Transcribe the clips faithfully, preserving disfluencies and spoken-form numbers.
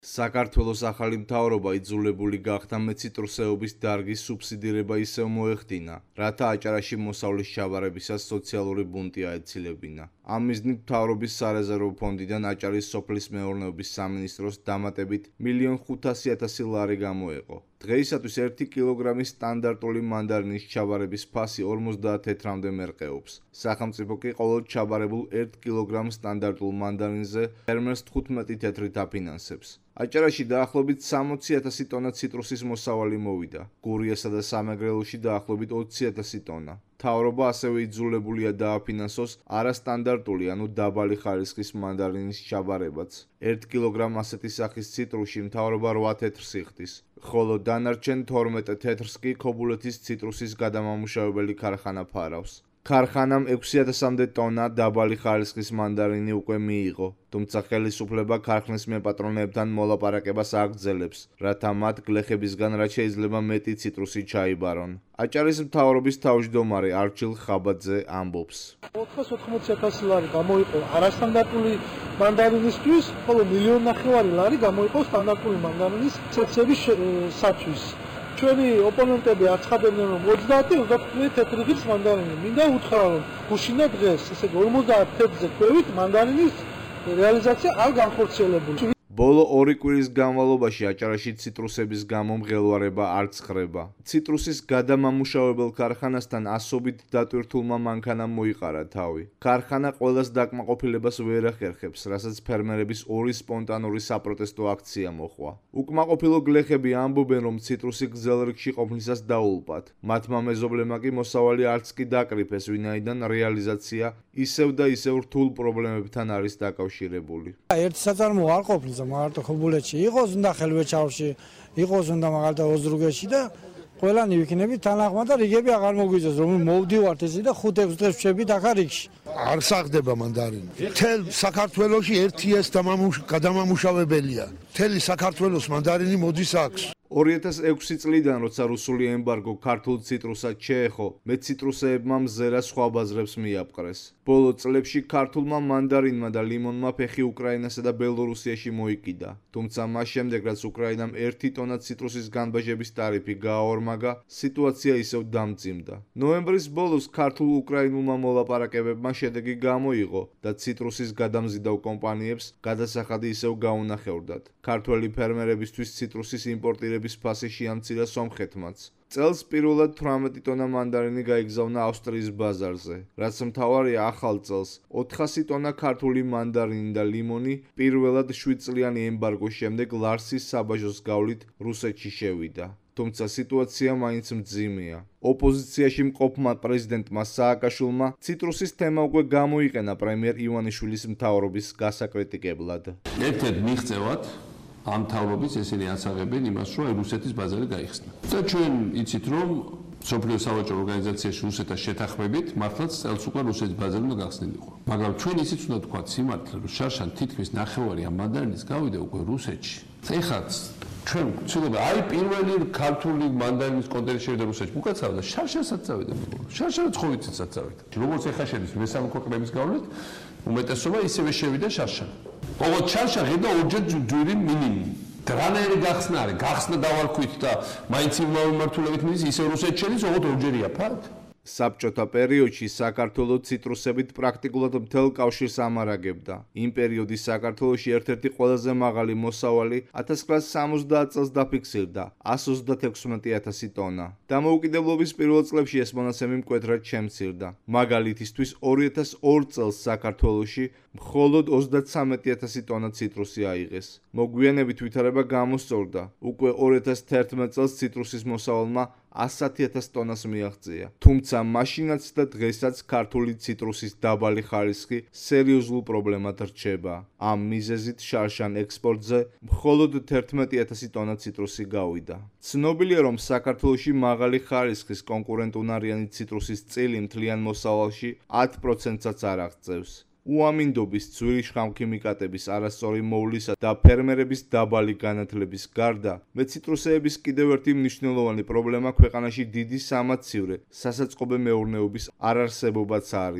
საქართველოს ახალი მთავრობა იძულებული გახდა მეციტრუსეობის დარგის სუბსიდირება ისევ მოეხდინა, რათა აჭარაში მოსავლის ჩაბარებისას სოციალური ბუნტი აეცილებინა. ამ მიზნით მთავრობის სარეზერვო ფონდიდან აჭარის სოფლის მეურნეობის სამინისტროს დამატებით მილიონ ხუთასი ათასი ლარი გამოეყო. დღეისათვის ერთი კილოგრამის სტანდარტული მანდარინის ჩაბარების ფასი ორმოცდაათ თეთრამდე მერყეობს. სახელმწიფო კი ყოველ ჩაბარებულ ერთ კილოგრამ სტანდარტულ მანდარინზე ფერმერს თხუთმეტი თეთრით აფინანსებს. აჭარაში დაახლოებით სამოცი ათასი ტონა ციტრუსის მოსავალი მოვიდა. გურიასა და სამეგრელოში დაახლოებით ოცი ათასი ტონა. მთავრობა ასევე იძულებულია დააფინანსოს არასტანდარტული, ანუ დაბალი ხარისხის მანდარინის ჩაბარებაც. ერთ კილოგრამ ასეთი სახის ციტრუსში მთავრობა რვა თეთრს იხდის, ხოლო დანარჩენ თორმეტ თეთრს კი ქობულეთის ციტრუსის გადამამუშავებელი ქარხანა ფარავს. ქარხანამ ექვსი ათასამდე ტონა დაბალი ხარისხის მანდარინი უკვე მიიღო, თუმცა ხელისუფლება ქარხნის მეპატრონეებთან მოლაპარაკებას აგრძელებს, რათა მათ გლეხებისგან რაც შეიძლება მეტი ციტრუსი ჩაიბარონ. აჭარის მთავრობის თავმჯდომარე არჩილ ხაბაძე ამბობს. ოთხას ოთხმოცი ათასი ლარი გამოიყო არასტანდარტული მანდარინისთვის, ხოლო მილიონ ნახევარი ლარი გამოიყო სტანდარტული მანდარინის ცეცების საცვის. ჩვენი ოპონენტები აცხადებდნენ, რომ ოცდაათი ოცდათხუთმეტი თეთრი ღირს მანდარინი. მინდა უთხრა, რომ გუშინდა დღეს, ესე იგი ორმოცდაათ თეთრზე ქვევით მანდარინის რეალიზაცია არ განხორციელებული. ბოლო ორი კვირის განმავლობაში აჭარაში ციტრუსების გამო მღელვარება არ ცხრება. ციტრუსის გადამამუშავებელ ქარხანასთან ასობით დატვირთულმა მანქანამ მოიყარა თავი. ქარხანა ყველას დაკმაყოფილებას ვერ ახერხებს, რასაც ფერმერების ორი სპონტანური საპროტესტო აქცია მოჰყვა. უკმაყოფილო გლეხები ამბობენ, რომ ციტრუსი გრძელ რიგში ყოფნისას დაულპათ. მათმა მეზობლებმა კი მოსავალი არც კი დაკრიფეს, ვინაიდან რეალიზაცია ისევ და ისევ რთულ პრობლემებთან არის დაკავშირებული. ერთი საწარმო არ ყოფნის მარტო ხობულეთში იყოს, უნდა ხელვეჩავში, იყოს უნდა მაგალითად ოზრუგეში და ყველანი ვიქნებით თანახმად და რიგები აღარ მოგვიძოს, რომ მოვდივართ ესე და ხუთ ექვს დღეს ვშებით ახლა რიგში. არ საღდება მანდარინი. მთელ საქართველოში ერთი ეს გადამამუშავებელია. მთელი საქართველოს მანდარინი მოდის აქვს. ორი ათას ექვსი წლიდან, როცა რუსული ემბარგო ქართულ ციტრუსად შეეხო, მეციტრუსეებმა მზერა სხვა ბაზრებს მიაპყრეს. ბოლო წლებში ქართულმა მანდარინმა და ლიმონმა ფეხი უკრაინასა და ბელორუსიაში მოიკიდა. თუმცა მას შემდეგ, რაც უკრაინამ ერთი ტონა ციტრუსის განბაჟების ტარიფი გააორმაგა, სიტუაცია ისევ დამძიმდა. ნოემბრის ბოლოს ქართულ-უკრაინულმა მოლაპარაკებებმა შედეგი გამოიღო და ციტრუსის გადამზიდავ კომპანიებს გადასახადი ისევ გაუნახევრდათ. ქართველი ფერმერებისთვის ციტრუსის იმპორტირების ფასი შეამცირა სომხეთმაც. წელს პირველად თვრამეტი ტონა მანდარინი გაიგზავნა ავსტრიის ბაზარზე, რაც მთავარია ახალ წელს ოთხასი ტონა ქართული მანდარინი და ლიმონი პირველად შვიდ წლიანი ემბარგოს შემდეგ ლარსის საბაჟოს გავლით რუსეთში შევიდა. თუმცა სიტუაცია მაინც მძიმეა. ოპოზიციაში მყოფმა პრეზიდენტმა სააკაშვილმა ციტრუსის თემა უკვე გამოიყენა პრემიერ ივანიშვილის მთავრობის გასაკრიტიკებლად. ერთ-ერთ მიღწევად ამ მთავრობის ესენი ასაღებენ იმას, რომ რუსეთის ბაზარი გაიხსნა. და ჩვენ იცით, რომ მსოფლიო სავაჭრო ორგანიზაციაში რუსეთთან შეთანხმებით მართლაც წელს უკვე რუსეთის ბაზარი უნდა გახსნილიყო. მაგრამ ჩვენ ისიც უნდა თქვათ სიმართლე, რომ შარშან თითქმის ნახევარი ამ მანდარინის გავიდა უკვე რუსეთში. ეხლა ჩვენ ვცდილობ აი პირველი ქართული მანდარინის კონტეინერი შევიდა რუსეთში. უკაცრავდა და შარშანსაც წავიდა. შარშანაც ხოვიციცაც წავიდა. როგორც ეხლა შედის მესამე ქვეყნების გავლით, უმეტესობა ისევე შევიდა შარშან. ოღონდ შარშან ღირდა ორჯერ ჯვირი მინიმუმ. დრანაერი გახსნა არის, გახსნა დავარქვით და მაინც იმავე მიმართულებით მიდის, ისე რუსეთში შედის, ოღონდ ორჯერია ფართ. საბჭოთა პერიოდში საქართველო ციტრუსებით პრაქტიკულად მთელ კავშირს ამარაგებდა. იმ პერიოდის საქართველოში ერთ-ერთი ყველაზე მაღალი მოსავალი ათას ცხრაასი სამოცდაათ წელს დაფიქსირდა ასი ოცდათექვსმეტი ათასი ტონა. დამოუკიდებლობის პირველ წლებში ეს მონაცემი მკვეთრად შემცირდა. მაგალითისთვის ორი ათას ორ წელს საქართველოში მხოლოდ ოცდათვრამეტი ათასი ტონა ციტრუსი აიღეს. მოგვიანებით ვითარება გამოსწორდა. უკვე ორი ათას თერთმეტ წელს ციტრუსის მოსავალმა ასი ათას ტონას მიაღწია. თუმცა მაშინაც და დღესაც ქართული ციტრუსის დაბალი ხარისხი სერიოზულ პრობლემად რჩება. ამ მიზეზით შარშან ექსპორტზე მხოლოდ თერთმეტი ათასი ტონა ციტრუსი გავიდა. ცნობილია, რომ საქართველოში მაღალი ხარისხის კონკურენტუნარიანი ციტრუსის წილი მთლიან მოსავალში ათ პროცენტსაც არ აღწევს. უამინდობის, ძვირი შხამქიმიკატების არასწორი მოვლისა და ფერმერების დაბალი განათლების გარდა, მეციტრუსეების კიდევ ერთი მნიშვნელოვანი პრობლემა ქვეყანაში დიდი სამაცივრე, სასაწყობე მეურნეობის არარსებობაც არის.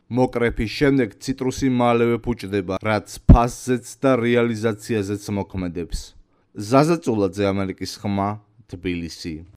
მოკრეფის შემდეგ ციტრუსი მალევე ფუჭდება, რაც ფასზეც და რეალიზაციაზეც მოქმედებს. ზაზა წულაძე, ამერიკის ხმა, თბილისი.